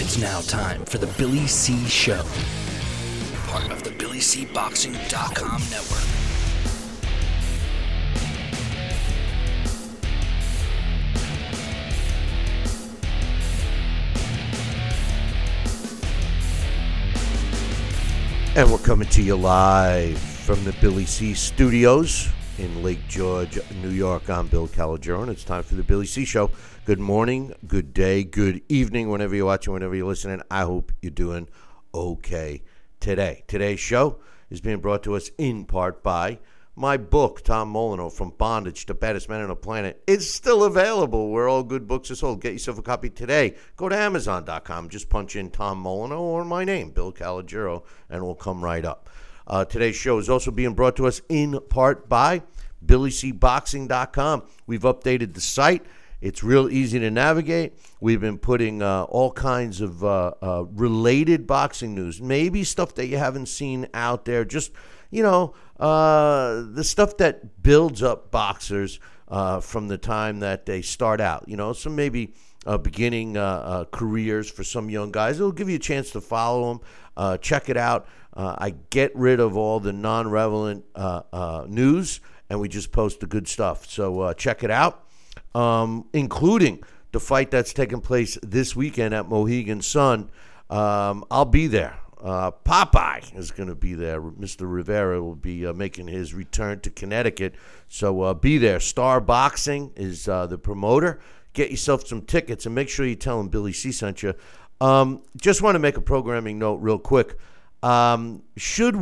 It's now time for the Billy C. Show, part of the BillyCBoxing.com network. And we're coming to you live from the Billy C. Studios in Lake George, New York. I'm Bill Calogero, and it's time for the Billy C. Show. Good morning, good day, good evening, whenever you're watching, whenever you're listening. I hope you're doing okay today. Today's show is being brought to us in part by my book, Tom Molineaux, From Bondage to Baddest Man on the Planet. It's still available where all good books are sold. Get yourself a copy today. Go to Amazon.com. Just punch in Tom Molineaux or my name, Bill Calogero, and it will come right up. Today's show is also being brought to us in part by BillyCBoxing.com. We've updated the site. It's real easy to navigate. We've been putting all kinds of related boxing news, maybe stuff that you haven't seen out there, just, the stuff that builds up boxers from the time that they start out, some maybe beginning careers for some young guys. It'll give you a chance to follow them. Check it out. I get rid of all the non-relevant news, and we just post the good stuff. So check it out. Including the fight that's taking place this weekend at Mohegan Sun. I'll be there. Popeye is going to be there. Mr. Rivera will be making his return to Connecticut. So be there. Star Boxing is the promoter. Get yourself some tickets and make sure you tell them Billy C sent you. Just want to make a programming note real quick. Should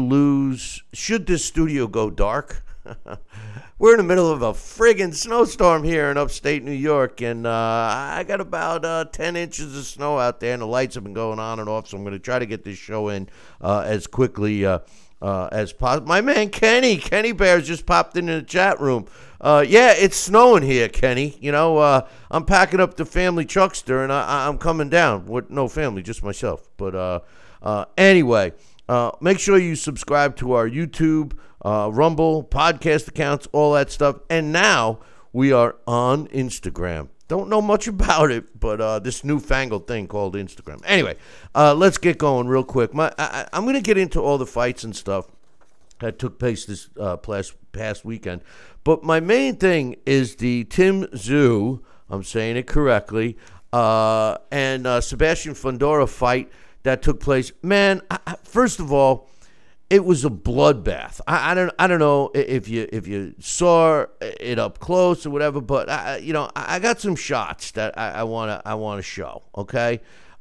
this studio go dark? We're in the middle of a friggin' snowstorm here in upstate New York, and I got about 10 inches of snow out there, and the lights have been going on and off, so I'm going to try to get this show in as quickly as possible. My man Kenny Bears just popped into the chat room. Yeah, it's snowing here, Kenny. I'm packing up the family truckster, and I'm coming down with no family, just myself. But anyway, make sure you subscribe to our YouTube, Rumble, podcast accounts, all that stuff. And now we are on Instagram. Don't know much about it, but this newfangled thing called Instagram. Anyway, let's get going real quick. I'm going to get into all the fights and stuff that took place this past weekend. But my main thing is the Tim Tszyu, I'm saying it correctly, and Sebastian Fundora fight that took place. Man, first of all, it was a bloodbath. I don't know if you saw it up close or whatever, but I got some shots that I want to show. Okay,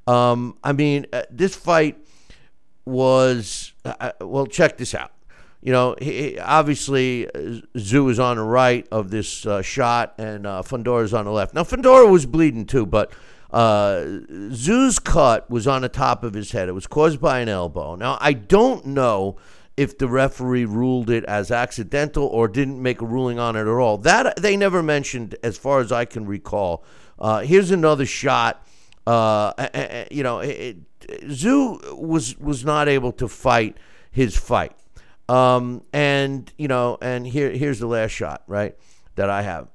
this fight was well. Check this out. Obviously Tszyu is on the right of this shot, and Fundora is on the left. Now Fundora was bleeding too, but Tszyu's cut was on the top of his head. It was caused by an elbow. Now, I don't know if the referee ruled it as accidental or didn't make a ruling on it at all. That they never mentioned, as far as I can recall. Here's another shot. Tszyu was not able to fight his fight. And here's the last shot, right, that I have.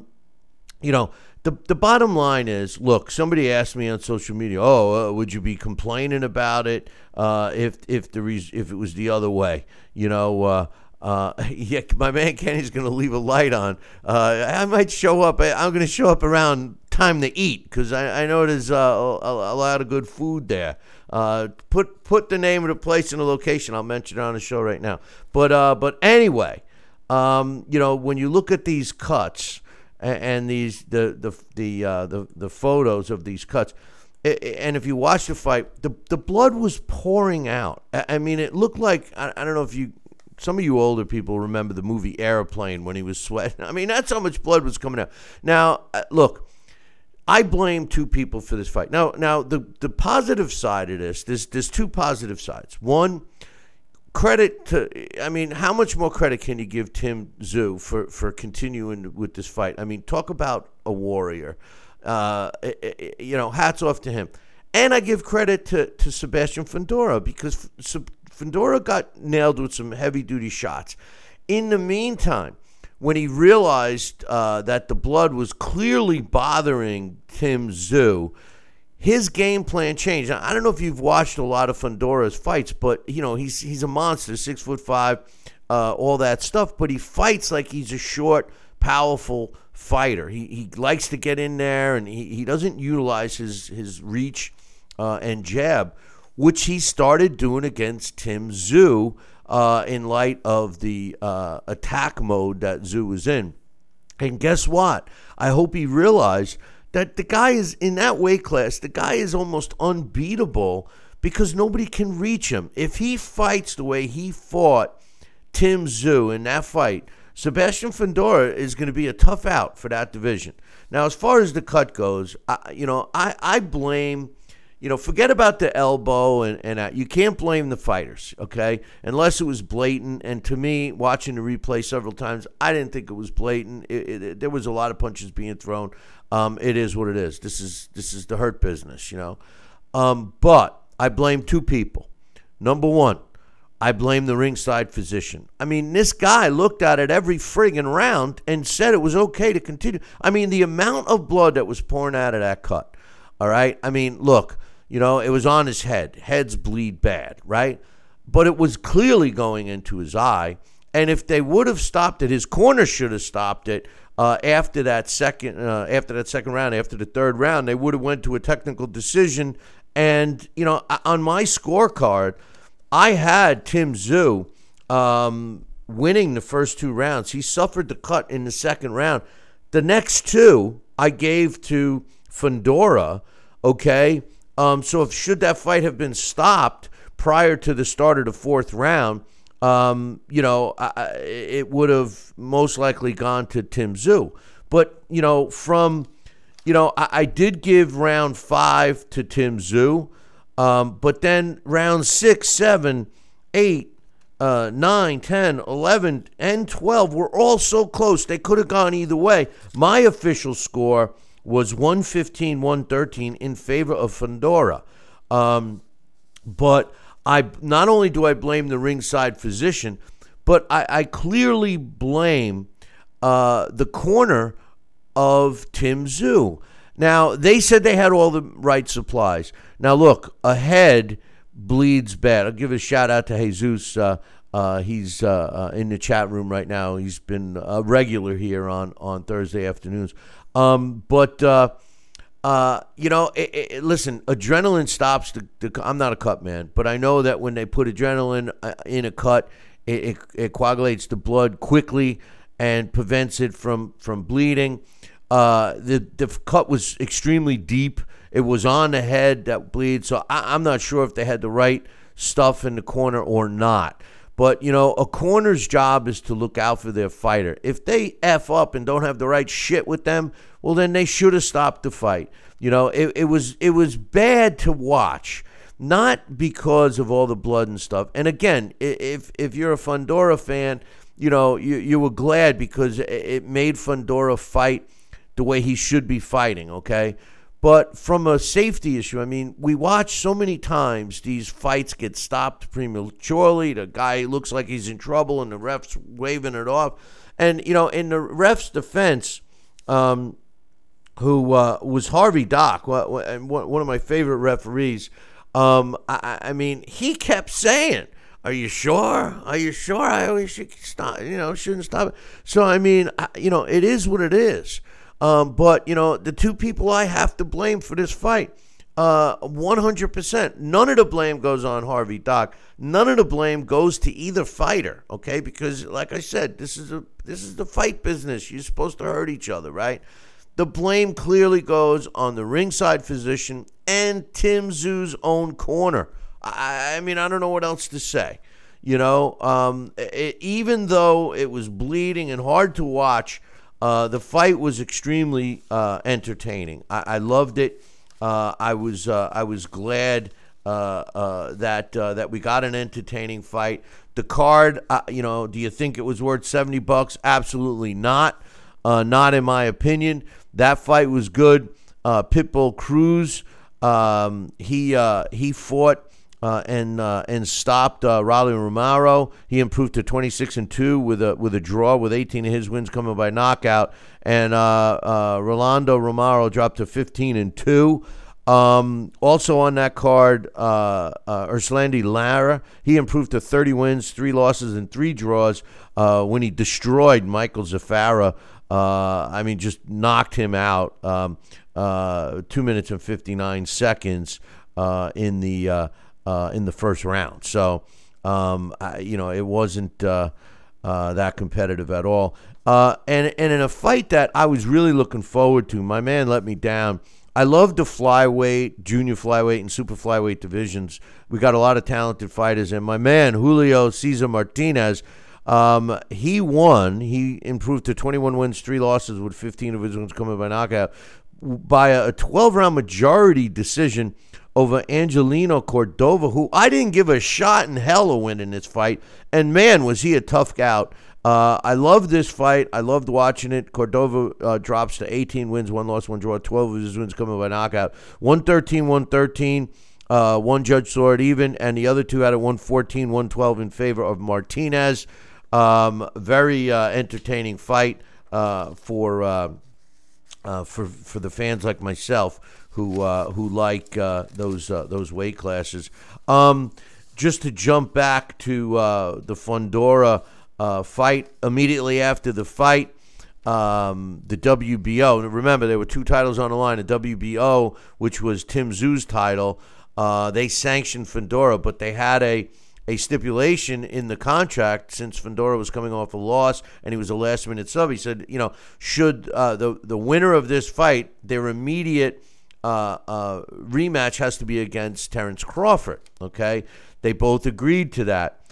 The bottom line is, look, somebody asked me on social media, would you be complaining about it if it was the other way? Yeah, my man Kenny's going to leave a light on. I might show up. I'm going to show up around time to eat because I know there's a lot of good food there. Put the name of the place and the location. I'll mention it on the show right now. But anyway, when you look at these cuts, and these the photos of these cuts, and if you watch the fight, the blood was pouring out. I mean, it looked like I don't know if some of you older people remember the movie Airplane when he was sweating. I mean, that's how much blood was coming out. Now, look, I blame two people for this fight. Now the positive side of this, there's two positive sides. One, credit to, how much more credit can you give Tim Tszyu for continuing with this fight? Talk about a warrior. Hats off to him. And I give credit to Sebastian Fundora because Fundora got nailed with some heavy-duty shots. In the meantime, when he realized that the blood was clearly bothering Tim Tszyu, his game plan changed. Now, I don't know if you've watched a lot of Fundora's fights, but he's a monster, 6'5", all that stuff. But he fights like he's a short, powerful fighter. He likes to get in there, and he doesn't utilize his reach and jab, which he started doing against Tim Tszyu in light of the attack mode that Tszyu was in. And guess what? I hope he realized that the guy is in that weight class. The guy is almost unbeatable because nobody can reach him. If he fights the way he fought Tim Tszyu in that fight, Sebastian Fundora is going to be a tough out for that division. Now, as far as the cut goes, I blame, forget about the elbow and that. You can't blame the fighters, okay, unless it was blatant. And to me, watching the replay several times, I didn't think it was blatant. There was a lot of punches being thrown. It is what it is. This is the Hurt Business, But I blame two people. Number one, I blame the ringside physician. I mean, this guy looked at it every friggin' round and said it was okay to continue. I mean, the amount of blood that was pouring out of that cut, all right? I mean, look, it was on his head. Heads bleed bad, right? But it was clearly going into his eye. And if they would have stopped it, his corner should have stopped it after that second round, after the third round. They would have went to a technical decision. And, on my scorecard, I had Tim Tszyu winning the first two rounds. He suffered the cut in the second round. The next two I gave to Fundora, okay? So should that fight have been stopped prior to the start of the fourth round, it would have most likely gone to Tim Tszyu. But, I did give round 5 to Tim Tszyu. But then rounds 6, 7, 8, 9, 10, 11, and 12 were all so close. They could have gone either way. My official score was 115-113 in favor of Fundora. But not only do I blame the ringside physician, but I clearly blame the corner of Tim Tszyu. Now, they said they had all the right supplies. Now, look, a head bleeds bad. I'll give a shout-out to Jesus. He's in the chat room right now. He's been a regular here on Thursday afternoons. Listen, adrenaline stops I'm not a cut man, but I know that when they put adrenaline in a cut, it coagulates the blood quickly and prevents it from bleeding. The cut was extremely deep. It was on the head that bleeds, so I'm not sure if they had the right stuff in the corner or not. But, a corner's job is to look out for their fighter. If they F up and don't have the right shit with them, well, then they should have stopped the fight. It was bad to watch, not because of all the blood and stuff. And again, if you're a Fundora fan, you were glad because it made Fundora fight the way he should be fighting, okay? But from a safety issue, I mean, we watch so many times these fights get stopped prematurely. The guy looks like he's in trouble and the ref's waving it off. And, in the ref's defense, who was Harvey Dock, one of my favorite referees, I mean, he kept saying, "Are you sure? Are you sure? I always should stop, shouldn't stop it." So, I mean, it is what it is. But, the two people I have to blame for this fight, 100%. None of the blame goes on Harvey Dock. None of the blame goes to either fighter, okay? Because, like I said, this is the fight business. You're supposed to hurt each other, right? The blame clearly goes on the ringside physician and Tim Tszyu's own corner. I mean, I don't know what else to say. Even though it was bleeding and hard to watch, the fight was extremely entertaining. I loved it. I was glad that we got an entertaining fight. The card, do you think it was worth $70? Absolutely not. Not in my opinion. That fight was good. Pitbull Cruz, he fought and stopped Rolly Romero. He improved to 26-2 with a draw, with 18 of his wins coming by knockout. And Rolando Romero dropped to 15-2. Also on that card, Erslandy Lara. He improved to 30 wins, 3 losses, and 3 draws when he destroyed Michael Zafara. Just knocked him out. 2 minutes and 59 seconds in the first round. So, it wasn't that competitive at all. And in a fight that I was really looking forward to, my man let me down. I love the flyweight, junior flyweight, and super flyweight divisions. We got a lot of talented fighters, and my man Julio Cesar Martinez, he won. He improved to 21 wins, 3 losses, with 15 of his wins coming by knockout, by a 12-round majority decision over Angelino Cordova, who I didn't give a shot in hell of winning this fight. And, man, was he a tough gout. I loved this fight. I loved watching it. Cordova drops to 18 wins, 1 loss, 1 draw, 12 of his wins coming by knockout. 113. One judge saw it even, and the other two had it 114, 112 in favor of Martinez. Very entertaining fight for the fans like myself who like those weight classes. Just to jump back to the Fundora fight, immediately after the fight, the WBO. Remember, there were 2 titles on the line. The WBO, which was Tim Tszyu's title, they sanctioned Fundora, but they had a stipulation in the contract, since Fundora was coming off a loss and he was a last-minute sub. He said, should the winner of this fight, their immediate rematch has to be against Terrence Crawford. Okay, they both agreed to that.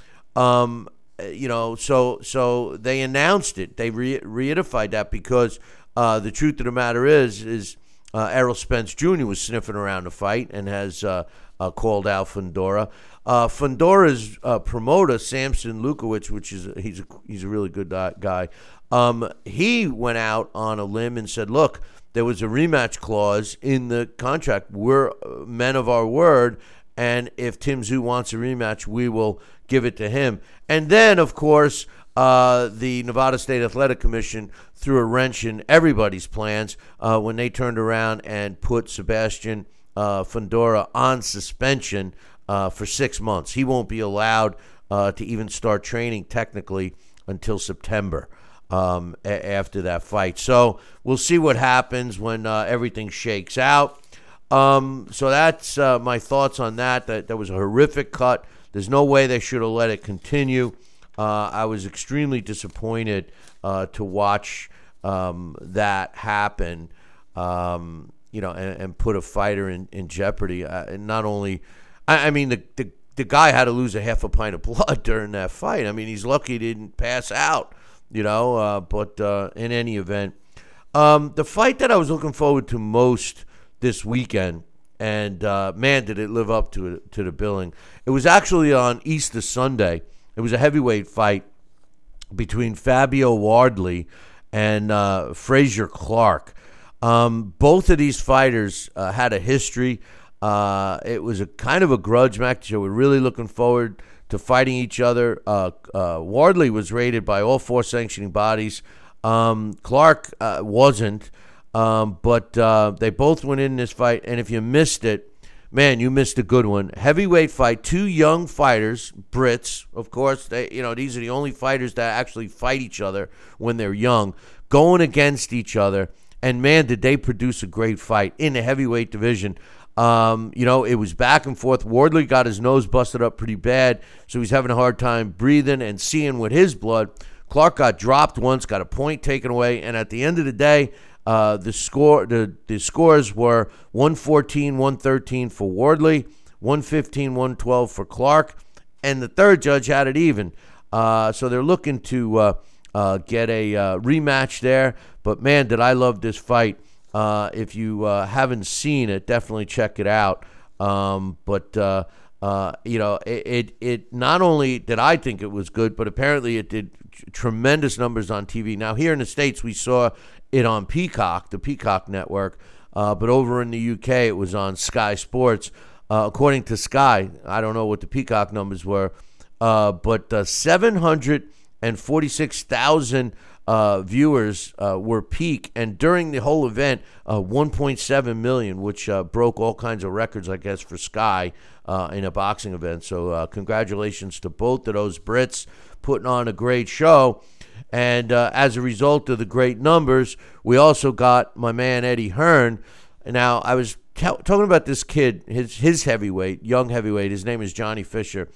So they announced it. They reiterated that because the truth of the matter is Errol Spence Jr. was sniffing around the fight and has called out Fundora. Fundora's promoter, Samson Lukowicz, which is he's a really good guy. He went out on a limb and said, "Look, there was a rematch clause in the contract. We're men of our word, and if Tim Tszyu wants a rematch, we will give it to him." And then, of course, the Nevada State Athletic Commission threw a wrench in everybody's plans when they turned around and put Sebastian Fundora on suspension for 6 months. He won't be allowed to even start training technically until September after that fight. So we'll see what happens when everything shakes out. So that's my thoughts on that. That was a horrific cut. There's no way they should have let it continue. I was extremely disappointed to watch that happen, and put a fighter in jeopardy. And not only, the guy had to lose a half a pint of blood during that fight. I mean, he's lucky he didn't pass out, but in any event, the fight that I was looking forward to most this weekend, and man, did it live up to the billing. It was actually on Easter Sunday. It was a heavyweight fight between Fabio Wardley and Frazier Clark. Both of these fighters had a history. It was a kind of a grudge match. They were really looking forward to fighting each other. Wardley was rated by all 4 sanctioning bodies. Clark wasn't. But they both went in this fight, and if you missed it, man, you missed a good one. Heavyweight fight, 2 young fighters, Brits, of course. These are the only fighters that actually fight each other when they're young, going against each other. And man, did they produce a great fight in the heavyweight division. It was back and forth. Wardley got his nose busted up pretty bad, so he's having a hard time breathing and seeing with his blood. Clark got dropped once, got a point taken away, and at the end of the day, the scores were 114-113 for Wardley, 115-112 for Clark, and the third judge had it even. So they're looking to get a rematch there. But man, did I love this fight. If you haven't seen it, definitely check it out. It not only did I think it was good, but apparently it did tremendous numbers on TV. Now, here in the States, we saw it on Peacock, the Peacock network, but over in the UK, it was on Sky Sports. According to Sky, I don't know what the Peacock numbers were, but 746,000 viewers were peak, and during the whole event, 1.7 million, which broke all kinds of records, I guess, for Sky in a boxing event. So congratulations to both of those Brits putting on a great show. And as a result of the great numbers, we also got my man Eddie Hearn. Now, I was talking about this kid, his heavyweight, young heavyweight. His name is Johnny Fisher.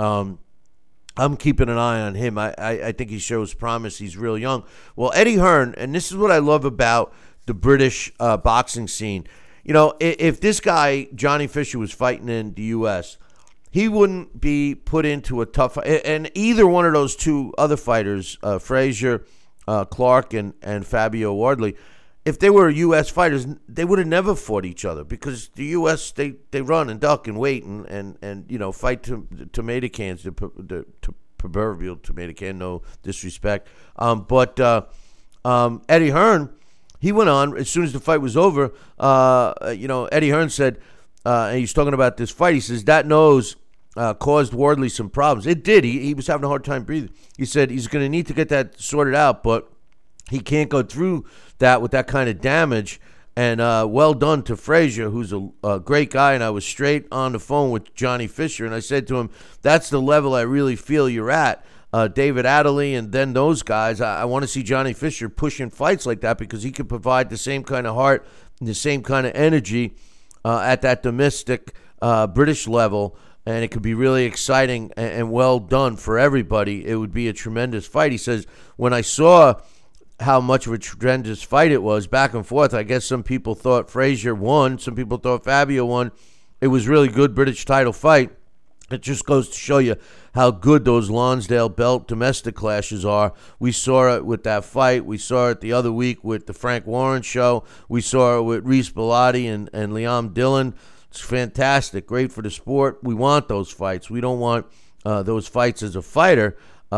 I'm keeping an eye on him. I think he shows promise. He's real young. Well, Eddie Hearn, and this is what I love about the British boxing scene. You know, if this guy, Johnny Fisher, was fighting in the U.S., he wouldn't be put into a tough fight. And either one of those two other fighters, Frazier, Clark, and Fabio Wardley, if they were U.S. fighters, they would have never fought each other, because the U.S., they run and duck and wait and you know, fight tomato cans, the proverbial tomato can, no disrespect. But Eddie Hearn, he went on, as soon as the fight was over, you know, Eddie Hearn said, and he's talking about this fight, he says, that nose caused Wardley some problems. It did. He was having a hard time breathing. He said he's going to need to get that sorted out, but he can't go through that with that kind of damage. And well done to Frazier, who's a great guy. And I was straight on the phone with Johnny Fisher, and I said to him, that's the level I really feel you're at. David Adderley and then those guys, I want to see Johnny Fisher pushing fights like that, because he could provide the same kind of heart and the same kind of energy at that domestic British level. And it could be really exciting and well done for everybody. It would be a tremendous fight. He says, when I saw how much of a tremendous fight it was, back and forth, I guess some people thought Frazier won. Some people thought Fabio won. It was really good British title fight. It just goes to show you how good those Lonsdale belt domestic clashes are. We saw it with that fight. We saw it the other week with the Frank Warren show. We saw it with Reese Bellotti and Liam Dillon. It's fantastic, great for the sport. We want those fights. We don't want those fights as a fighter.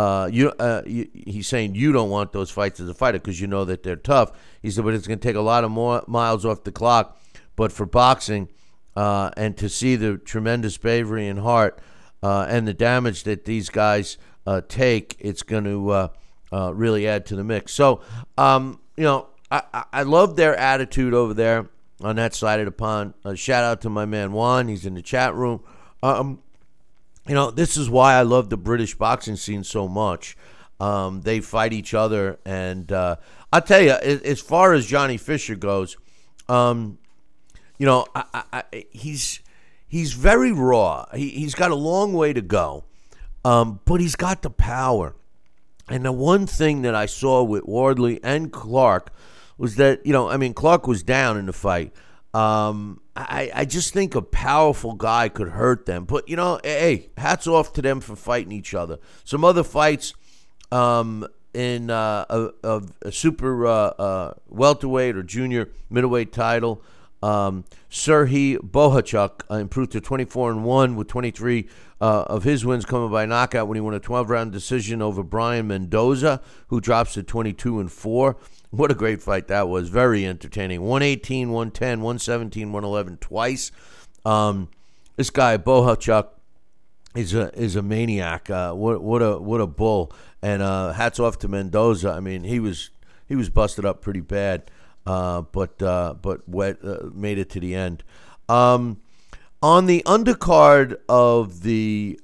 He's saying you don't want those fights as a fighter because you know that they're tough. He said, but it's going to take a lot of more miles off the clock. But for boxing, and to see the tremendous bravery and heart and the damage that these guys take, it's going to really add to the mix. So, you know, I love their attitude over there on that side of the pond. Shout out to my man Juan. He's in the chat room. You know, this is why I love the British boxing scene so much. They fight each other. And I'll tell you, as far as Johnny Fisher goes, you know, he's very raw. He's got a long way to go, but he's got the power. And the one thing that I saw with Wardley and Clark was that, you know, I mean, Clark was down in the fight. I just think a powerful guy could hurt them. But, you know, hey, hats off to them for fighting each other. Some other fights in a super welterweight or junior middleweight title. Serhii Bohachuk improved to 24-1 with 23 of his wins coming by knockout when he won a 12-round decision over Brian Mendoza, who drops to 22-4. What a great fight that was. Very entertaining. 118, 110, 117, 111 twice. This guy, Bohachuk, is a maniac. What a bull. And hats off to Mendoza. I mean, he was busted up pretty bad, but made it to the end. On the undercard of the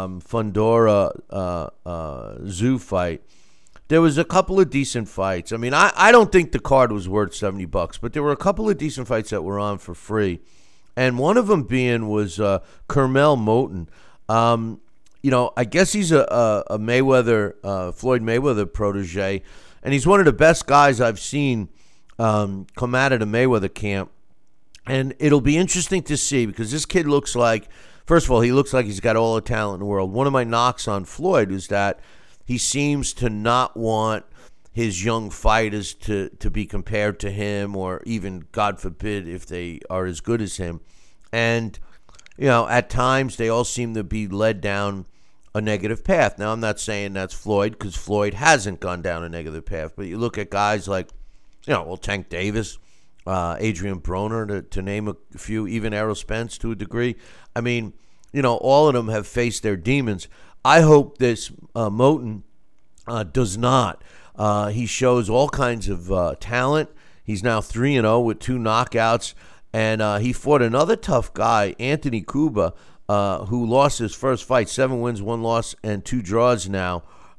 Fundora Zoo fight, there was a couple of decent fights. I mean, I don't think the card was worth $70, but there were a couple of decent fights that were on for free. And one of them was Kermel Moton. You know, I guess he's a Mayweather, Floyd Mayweather protege, and he's one of the best guys I've seen come out of the Mayweather camp. And it'll be interesting to see, because this kid looks like, first of all, he looks like he's got all the talent in the world. One of my knocks on Floyd is that he seems to not want his young fighters to be compared to him, or even, God forbid, if they are as good as him. And, you know, at times they all seem to be led down a negative path. Now, I'm not saying that's Floyd, because Floyd hasn't gone down a negative path. But you look at guys like, you know, well, Tank Davis, Adrian Broner, to name a few, even Errol Spence to a degree. I mean, you know, all of them have faced their demons. I hope this Moton does not. He shows all kinds of talent. He's now 3-0 with 2 knockouts, and he fought another tough guy, Anthony Cuba, who lost his first fight, 7 wins, 1 loss, and 2 draws now.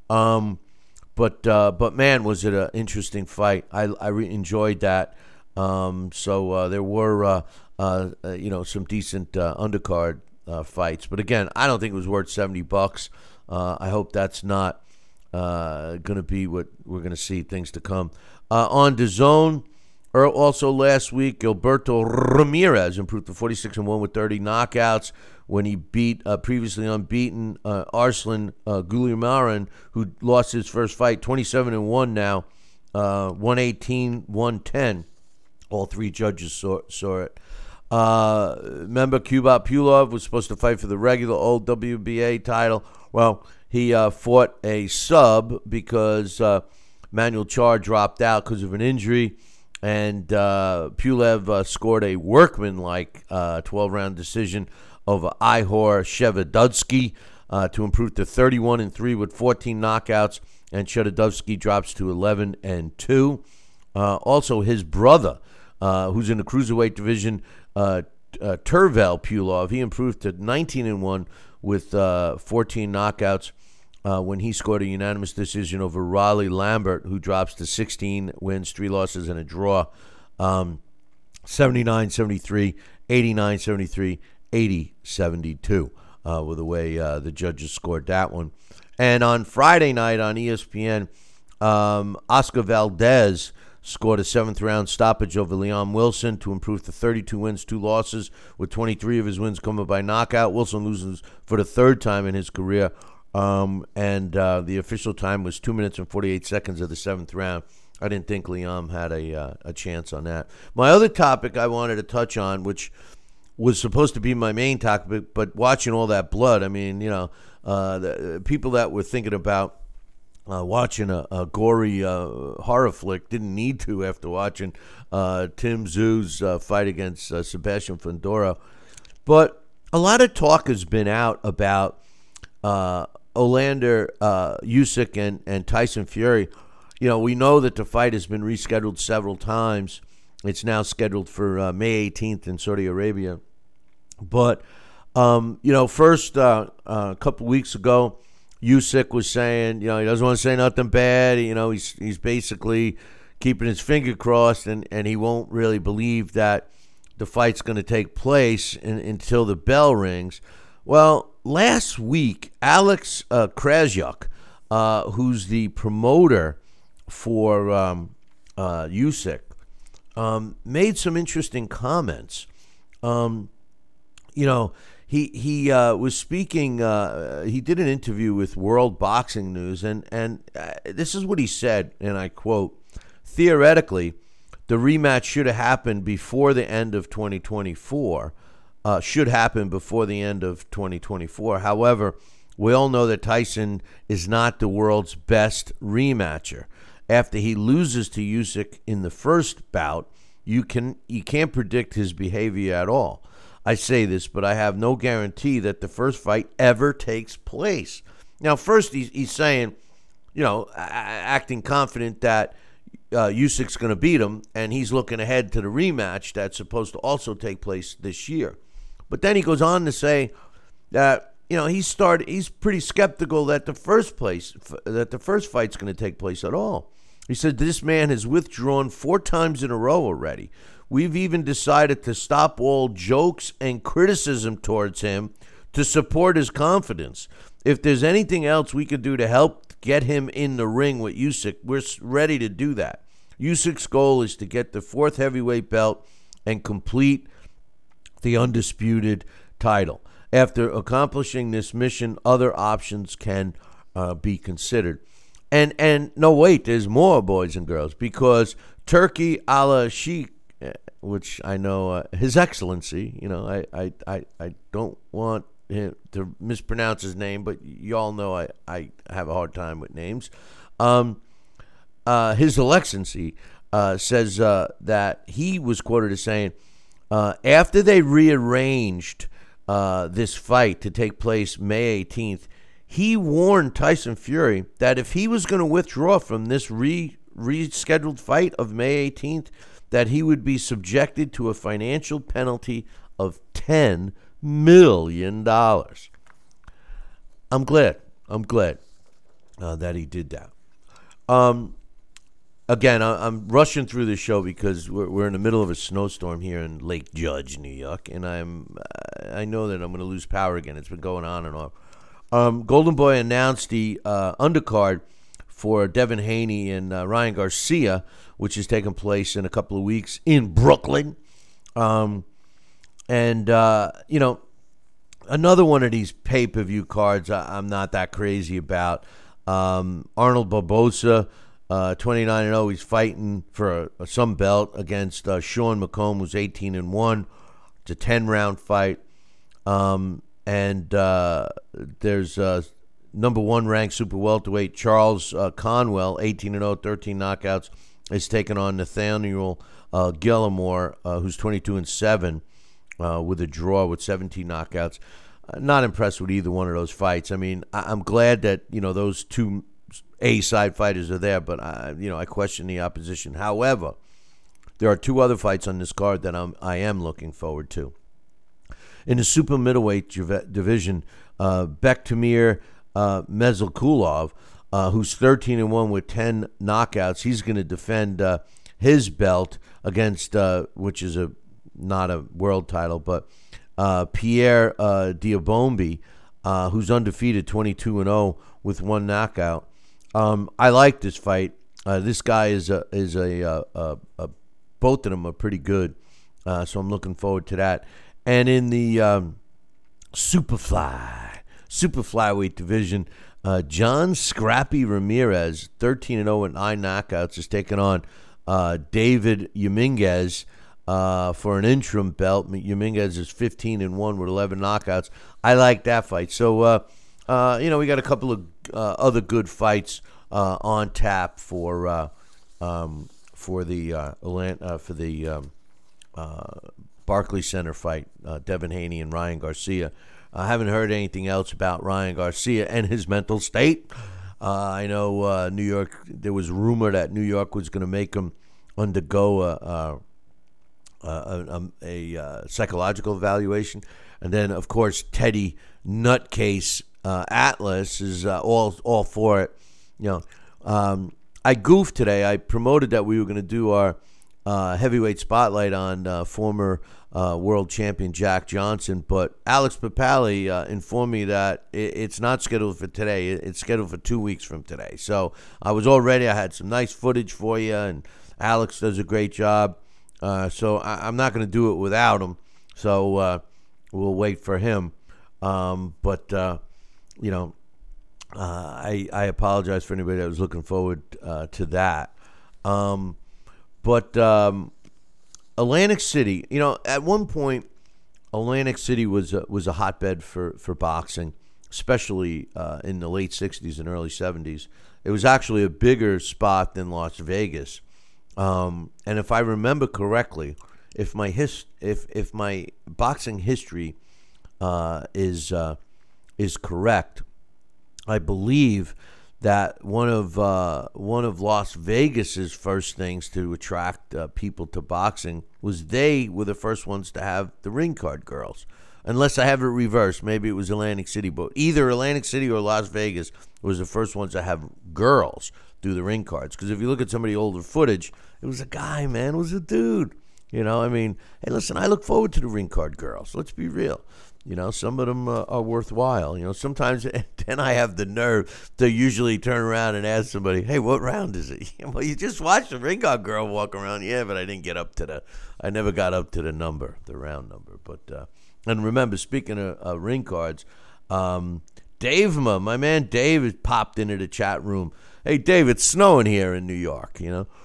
But man, was it an interesting fight. I enjoyed that. So there were some decent undercard fights. But again, I don't think it was worth $70. I hope that's not going to be what we're going to see things to come. On DAZN, also last week, Gilberto Ramirez improved to 46-1 with 30 knockouts when he beat previously unbeaten Arslan Gulimaran, who lost his first fight, 27-1 now, 118-110. All 3 judges saw it. Remember, Kubrat Pulev was supposed to fight for the regular old WBA title. Well, he fought a sub because Manuel Charr dropped out because of an injury, and Pulev scored a workman-like 12-round decision over Ihor Shevardovsky to improve to 31-3 with 14 knockouts, and Shevardovsky drops to 11-2. Also, his brother, who's in the cruiserweight division, Tervel Pulev, he improved to 19-1 with 14 knockouts when he scored a unanimous decision over Raleigh Lambert, who drops to 16 wins, 3 losses, and a draw. 79-73, 89-73, 80-72 with the way the judges scored that one. And on Friday night on ESPN, Oscar Valdez scored a 7th-round stoppage over Leon Wilson to improve to 32 wins, 2 losses, with 23 of his wins coming by knockout. Wilson loses for the 3rd time in his career, and the official time was 2 minutes and 48 seconds of the 7th round. I didn't think Leon had a chance on that. My other topic I wanted to touch on, which was supposed to be my main topic, but watching all that blood, I mean, the people that were thinking about watching a gory horror flick didn't need to after watching Tim Tszyu's fight against Sebastian Fundora. But a lot of talk has been out about Olander Usyk and Tyson Fury. We know that the fight has been rescheduled several times. It's now scheduled for May 18th in Saudi Arabia. But, first, a couple weeks ago, Usyk was saying, he doesn't want to say nothing bad. He's basically keeping his finger crossed, and he won't really believe that the fight's going to take place until the bell rings. Well, last week, Alex Krassyuk, who's the promoter for Usyk, made some interesting comments. He was speaking. He did an interview with World Boxing News, and this is what he said, and I quote: "Theoretically, the rematch should have happened before the end of 2024. Should happen before the end of 2024. However, we all know that Tyson is not the world's best rematcher. After he loses to Usyk in the first bout, you can't predict his behavior at all. I say this, but I have no guarantee that the first fight ever takes place." Now, first he's saying, acting confident that Usyk's going to beat him, and he's looking ahead to the rematch that's supposed to also take place this year. But then he goes on to say that he's pretty skeptical that the first fight's going to take place at all. He said this man has withdrawn 4 times in a row already. We've even decided to stop all jokes and criticism towards him to support his confidence. If there's anything else we could do to help get him in the ring with Usyk, we're ready to do that. Usyk's goal is to get the 4th heavyweight belt and complete the undisputed title. After accomplishing this mission, other options can be considered. And no, wait, there's more, boys and girls, because Turki Al-Sheikh, which I know His Excellency, I don't want him to mispronounce his name, but you all know I have a hard time with names. His Excellency says that he was quoted as saying, after they rearranged this fight to take place May 18th, he warned Tyson Fury that if he was going to withdraw from this rescheduled fight of May 18th, that he would be subjected to a financial penalty of $10 million. I'm glad that he did that. Again, I'm rushing through this show because we're in the middle of a snowstorm here in Lake Judge, New York, and I know that I'm going to lose power again. It's been going on and off. Golden Boy announced the undercard for Devin Haney and Ryan Garcia, which is taking place in a couple of weeks in Brooklyn. Another one of these pay-per-view cards I'm not that crazy about. Arnold Barboza, 29-0. He's fighting for some belt against Sean McComb, who's 18-1. It's a 10-round fight. There's number one ranked super welterweight Charles Conwell, 18-0, 13 knockouts, is taking on Nathaniel Gillimore, who's 22-7, with a draw with 17 knockouts. Not impressed with either one of those fights. I mean, I'm glad that those two A-side fighters are there, but I question the opposition. However, there are two other fights on this card that I am looking forward to. In the super middleweight division, Bektamir Mezalkulov, who's 13-1 with 10 knockouts, he's going to defend his belt against, which is not a world title, but Pierre Diabombi, who's undefeated, 22-0 with one knockout. I like this fight. This guy is both of them are pretty good, so I'm looking forward to that. And in the super flyweight division, John Scrappy Ramirez, 13-0 with 9 knockouts, is taking on David Dominguez for an interim belt. Dominguez is 15-1 with 11 knockouts. I like that fight. So, we got a couple of other good fights on tap for the Barclays Center fight, Devin Haney and Ryan Garcia. I haven't heard anything else about Ryan Garcia and his mental state. I know New York, there was rumor that New York was going to make him undergo a psychological evaluation. And then, of course, Teddy Nutcase Atlas is all for it. I goofed today. I promoted that we were going to do our heavyweight spotlight on former world champion Jack Johnson, but Alex Papali informed me that it's not scheduled for today. It's scheduled for 2 weeks from today. So I was all ready. I had some nice footage for you, and Alex does a great job. So I'm not going to do it without him. So we'll wait for him. I apologize for anybody that was looking forward to that. But Atlantic City, at one point, Atlantic City was a hotbed for boxing, especially in the late 60s and early 70s. It was actually a bigger spot than Las Vegas. And if I remember correctly, if my boxing history is correct, I believe that one of Las Vegas's first things to attract people to boxing was they were the first ones to have the ring card girls. Unless I have it reversed, maybe it was Atlantic City, but either Atlantic City or Las Vegas was the first ones to have girls do the ring cards. Because if you look at some of the older footage, it was a guy, man, it was a dude. Hey, listen, I look forward to the ring card girls. Let's be real. Some of them are worthwhile. Sometimes then I have the nerve to usually turn around and ask somebody, hey, what round is it? Well, you just watched the ring card girl walk around. Yeah, but I never got up to the round number. But, and remember, speaking of ring cards, Dave, my man Dave has popped into the chat room. Hey, Dave, it's snowing here in New York,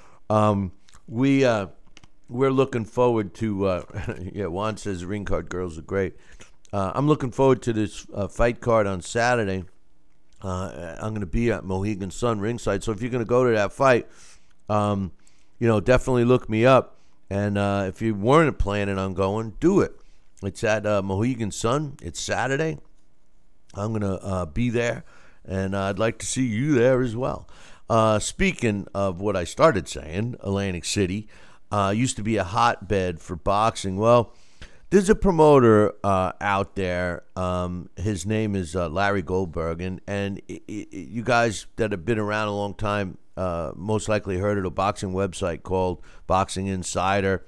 We're looking forward to, Juan says ring card girls are great. I'm looking forward to this fight card on Saturday. I'm going to be at Mohegan Sun ringside. So if you're going to go to that fight, definitely look me up. And if you weren't planning on going, do it. It's at Mohegan Sun. It's Saturday. I'm going to be there. and I'd like to see you there as well. Speaking of what I started saying, Atlantic City used to be a hotbed for boxing. Well, there's a promoter out there. His name is Larry Goldberg, and you guys that have been around a long time most likely heard of a boxing website called Boxing Insider.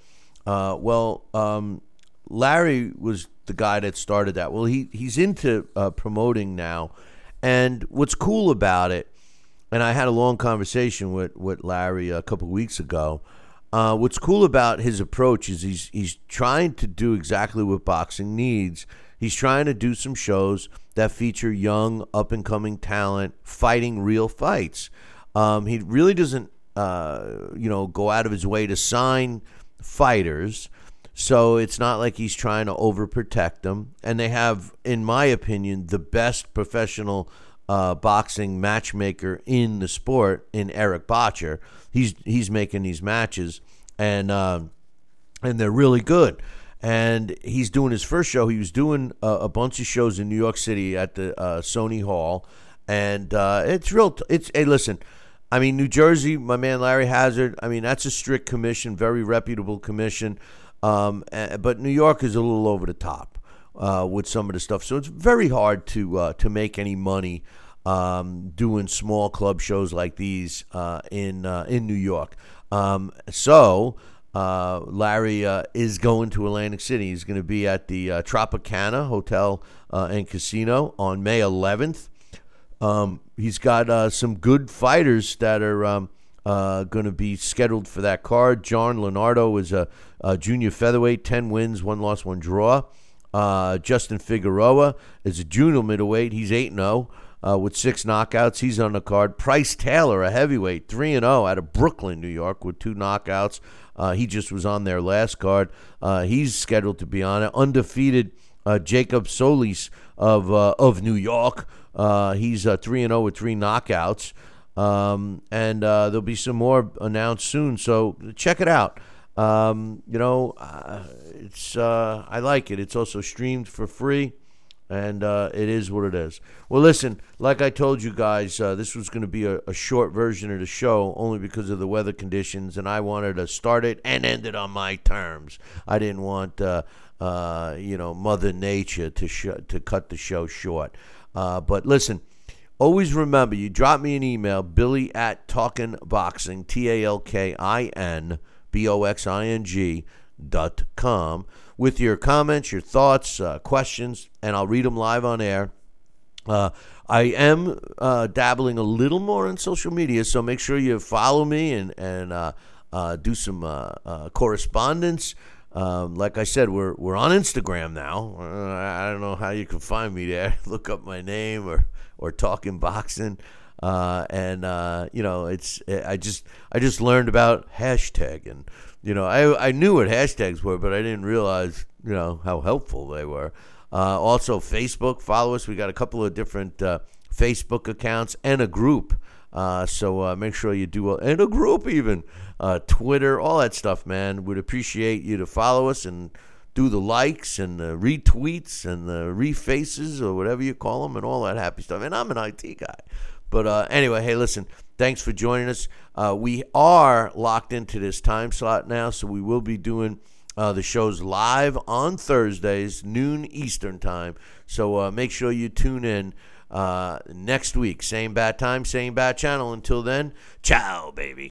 Larry was the guy that started that. Well, he's into promoting now, and what's cool about it, and I had a long conversation with Larry a couple of weeks ago. What's cool about his approach is he's trying to do exactly what boxing needs. He's trying to do some shows that feature young, up-and-coming talent fighting real fights. He really doesn't, go out of his way to sign fighters, so it's not like he's trying to overprotect them. And they have, in my opinion, the best professional boxing matchmaker in the sport in Eric Botcher. He's making these matches, and they're really good. And he's doing his first show. He was doing a bunch of shows in New York City at the Sony Hall, and it's real. Hey, listen, I mean, New Jersey, my man Larry Hazard. I mean, that's a strict commission, very reputable commission. But New York is a little over the top with some of the stuff, so it's very hard to make any money doing small club shows like these in New York. So Larry is going to Atlantic City. He's going to be at the Tropicana Hotel and Casino on May 11th. He's got some good fighters that are going to be scheduled for that card. John Leonardo is a junior featherweight, 10 wins, 1 loss, 1 draw. Justin Figueroa is a junior middleweight. He's 8-0 with 6 knockouts. He's on the card. Price Taylor, a heavyweight, 3-0 out of Brooklyn, New York, with 2 knockouts. He just was on their last card. He's scheduled to be on it. Undefeated Jacob Solis of New York. He's 3-0 with 3 knockouts. And there'll be some more announced soon, so check it out. It's I like it. It's also streamed for free, and it is what it is. Well, listen, like I told you guys, this was going to be a short version of the show only because of the weather conditions, and I wanted to start it and end it on my terms. I didn't want Mother Nature to cut the show short. But listen, always remember, you drop me an email, Billy@TalkinBoxing, TalkinBoxing.com, with your comments, your thoughts, questions, and I'll read them live on air. I am dabbling a little more in social media, so make sure you follow me and do some correspondence. Like I said, we're on Instagram now. I don't know how you can find me there. Look up my name or Talking Boxing. I just learned about hashtag, and I knew what hashtags were, but I didn't realize how helpful they were. Also Facebook, follow us. We got a couple of different Facebook accounts and a group. So make sure you do, and a group even, Twitter, all that stuff, man. Would appreciate you to follow us and do the likes and the retweets and the refaces or whatever you call them and all that happy stuff. And I'm an IT guy. But anyway, hey, listen, thanks for joining us. We are locked into this time slot now, so we will be doing the shows live on Thursdays, noon Eastern time. So make sure you tune in next week. Same bat time, same bat channel. Until then, ciao, baby.